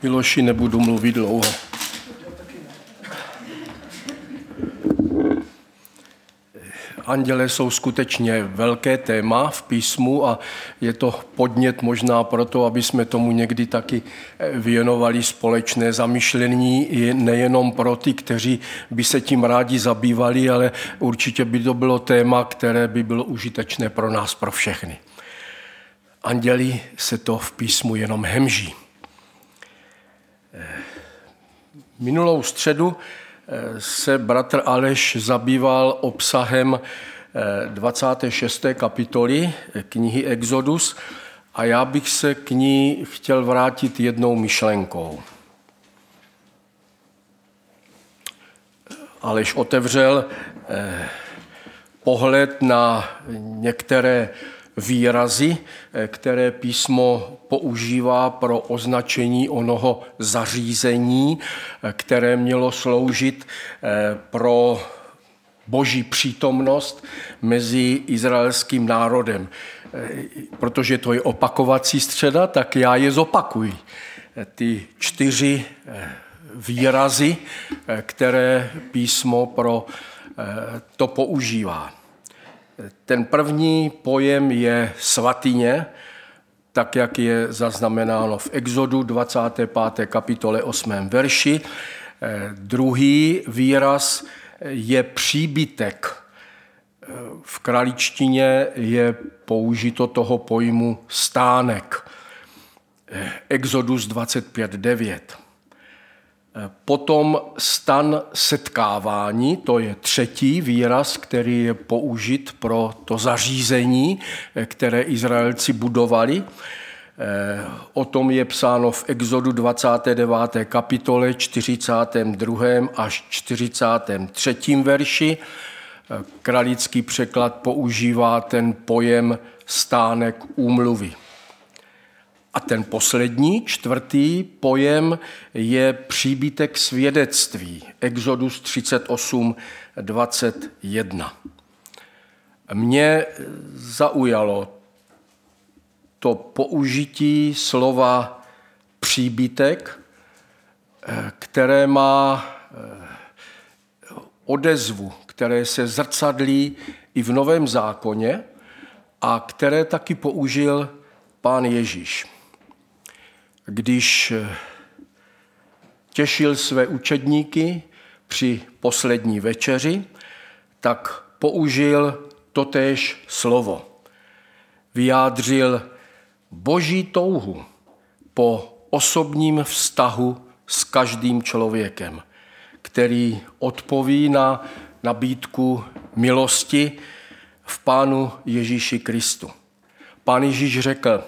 Miloši, nebudu mluvit dlouho. Anděle jsou skutečně velké téma v písmu a je to podnět možná proto, aby jsme tomu někdy taky věnovali společné zamyšlení, nejenom pro ty, kteří by se tím rádi zabývali, ale určitě by to bylo téma, které by bylo užitečné pro nás, pro všechny. Anděli se to v písmu jenom hemží. Minulou středu se bratr Aleš zabýval obsahem 26. kapitoly knihy Exodus a já bych se k ní chtěl vrátit jednou myšlenkou. Aleš otevřel pohled na některé výrazy, které písmo používá pro označení onoho zařízení, které mělo sloužit pro boží přítomnost mezi izraelským národem. Protože to je opakovací středa, tak já je zopakuji. Ty 4 výrazy, které písmo pro to používá. Ten první pojem je svatyně, tak jak je zaznamenáno v Exodu 25. kapitole 8. verši. Druhý výraz je příbytek. V kraličtině je použito toho pojmu stánek. Exodus 25.9. Potom stan setkávání, to je třetí výraz, který je použit pro to zařízení, které Izraelci budovali. O tom je psáno v Exodu 29. kapitole 42. až 43. verši. Kralický překlad používá ten pojem stánek úmluvy. A ten poslední, 4. pojem je příbytek svědectví. Exodus 38, 21. Mě zaujalo to použití slova příbytek, které má odezvu, které se zrcadlí i v Novém zákoně a které taky použil Pán Ježíš. Když těšil své učedníky při poslední večeři, tak použil totéž slovo. Vyjádřil boží touhu po osobním vztahu s každým člověkem, který odpoví na nabídku milosti v Pánu Ježíši Kristu. Pán Ježíš řekl,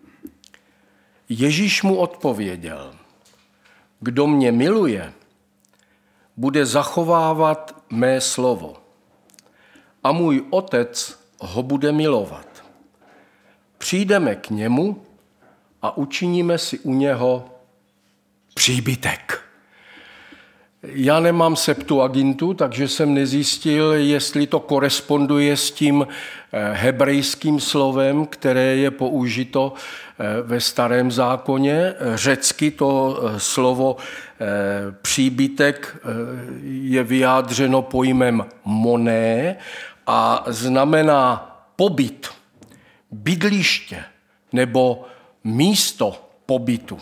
Ježíš mu odpověděl, kdo mě miluje, bude zachovávat mé slovo a můj otec ho bude milovat. Přijdeme k němu a učiníme si u něho příbytek. Já nemám Septuagintu, takže jsem nezjistil, jestli to koresponduje s tím hebrejským slovem, které je použito ve Starém zákoně. Řecky to slovo příbytek je vyjádřeno pojmem moné a znamená pobyt, bydliště nebo místo pobytu.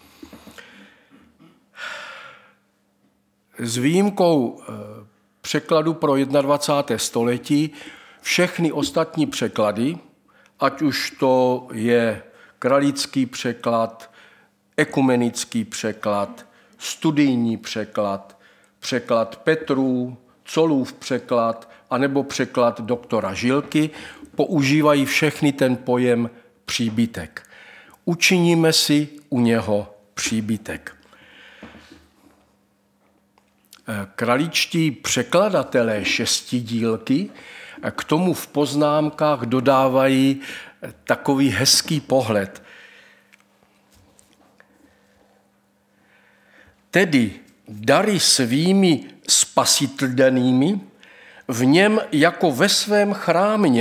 S výjimkou překladu pro 21. století všechny ostatní překlady, ať už to je kralický překlad, ekumenický překlad, studijní překlad, překlad Petrů, Colův překlad, anebo překlad doktora Žilky, používají všechny ten pojem příbytek. Učiníme si u něho příbytek. Kraličtí překladatelé šestidílky k tomu v poznámkách dodávají takový hezký pohled. Tedy dary svými spasitelnými v něm jako ve svém chrámě